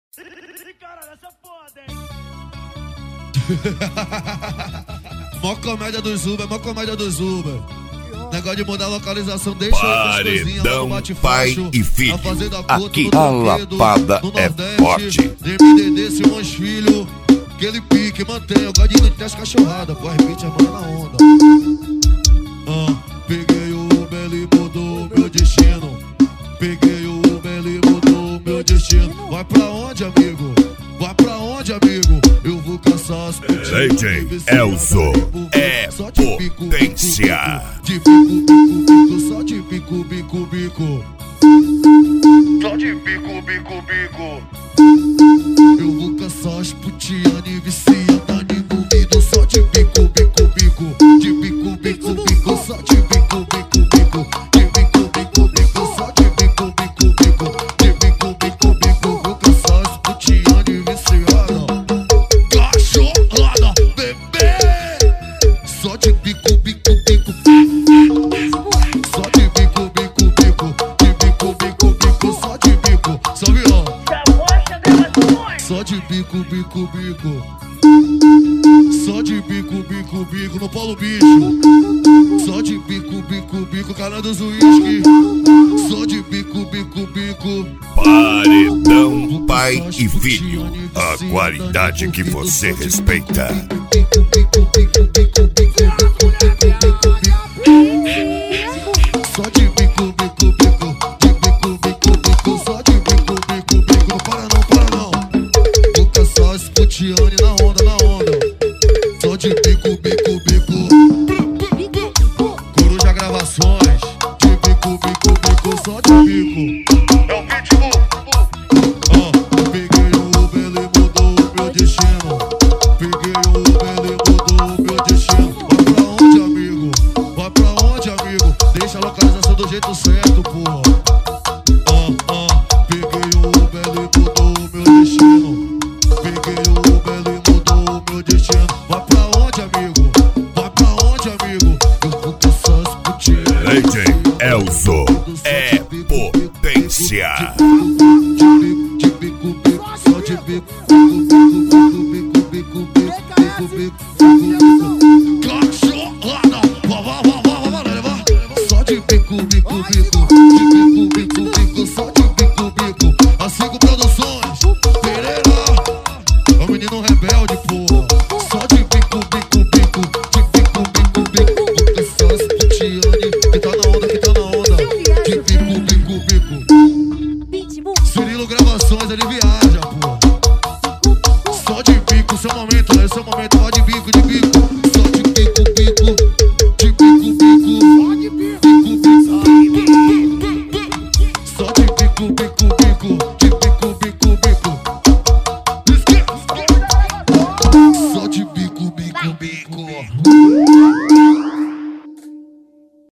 Caralho, essa foda, hein? Mó comédia dos Uber, mó comédia dos Uber. Negócio de mudar a localização, deixa Paredão, pai e filho. Aqui a lapada é forte. MDD, Simões Filho, aquele pique, mantém o gadinho de as cachorradas. Corre, pitch, manda na onda. Peguei o Uber, ele mudou meu destino. Peguei o Uber, ele mudou meu destino. Vai pra onde, amigo? Vai pra onde, amigo? Eu vou caçar as putinhas. DJ Elzo é potência. De bico, bico, bico, só de bico, bico, bico. Só de bico, bico, bico. Eu vou caçar as putinhas e viciada envolvido. Só de bico, bico, bico. De bico, bico, bico, só de bico, bico, bico. De bico, bico, bico, só de bico, bico, bico. De bico, bico, bico, vou caçar as putinhas e viciada. Cachorrada, bebê. Só de bico, bico, bico. Só de bico, bico, bico. De bico, bico, bico, só de bico. Salve, ó. Só de bico, bico, bico. Só de bico, bico, bico no Paulo Bicho. Só de bico, bico, bico, canal dos uísque. Só de bico, bico, bico. Paredão, pai e filho. A qualidade que você respeita. Bico, bico, bico, bico, bico, bico, bico, bico. Só de bico, bico, bico. De bico, bico, bico. Só de bico, bico, bico. Não para não, para não. Vou caçar esse putiane na onda, na onda. Só de bico, bico, bico. Coruja Gravações. De bico, bico, bico. Só de bico. É o Pitbull. Peguei o Uber, ele mudou o meu destino. Peguei o Uber, ele mudou o meu destino. Vai pra onde, amigo? Vai pra onde, amigo? Deixa a localização do jeito certo, porra. Peguei o Uber, ele mudou o meu destino. Peguei o Uber, ele mudou o meu destino. Vai pra onde, amigo? Vai pra onde, amigo? Eu vou caçar as putinhas. DJ Elzo é potência. De bico, bico, só de bico, bico, bico, bico, bico, bico, bico, bico. Cachorrada, vá. Só de bico, bico, bico. De bico, bico, bico, só de bico, bico. A 5 Produções, Pereira. É o menino rebelde, porra. Só de bico, bico, bico. De bico, bico, bico. Vou caçar as putiane que tá na onda, que tá na onda. De bico, bico, bico. Cirilo Gravações, ele viaja, porra. Só de bico, seu momento, né? Seu momento, vai de bico, de bico. Só de bico, bico. De bico, bico. Só de bico, bico, bico. De bico, bico, bico. Só de bico, bico, bico.